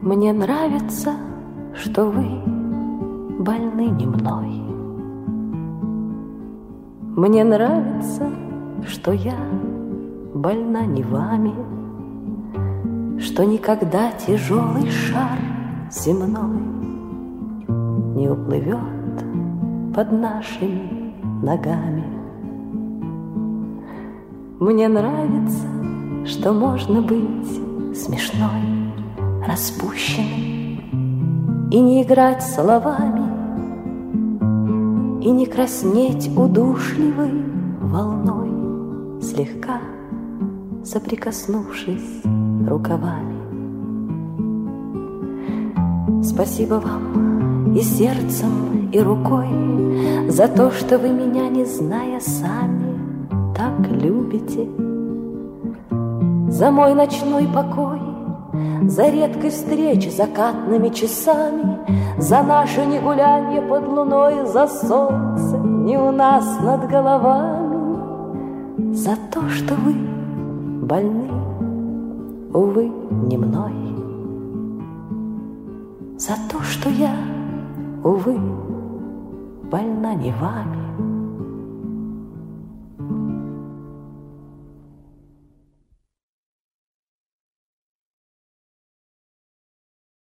Мне нравится, что вы больны не мной. Мне нравится, что я больна не вами, что никогда тяжелый шар земной не уплывет под нашими ногами. Мне нравится, что можно быть смешной, распущенной и не играть словами, и не краснеть удушливой волной, слегка соприкоснувшись рукавами. Спасибо вам и сердцем, и рукой за то, что вы меня, не зная сами, так любите. За мой ночной покой, за редкой встречи закатными часами, за наше негулянье под луной, за солнце не у нас над головами, за то, что вы больны, увы, не мной, за то, что я, увы, больна не вами.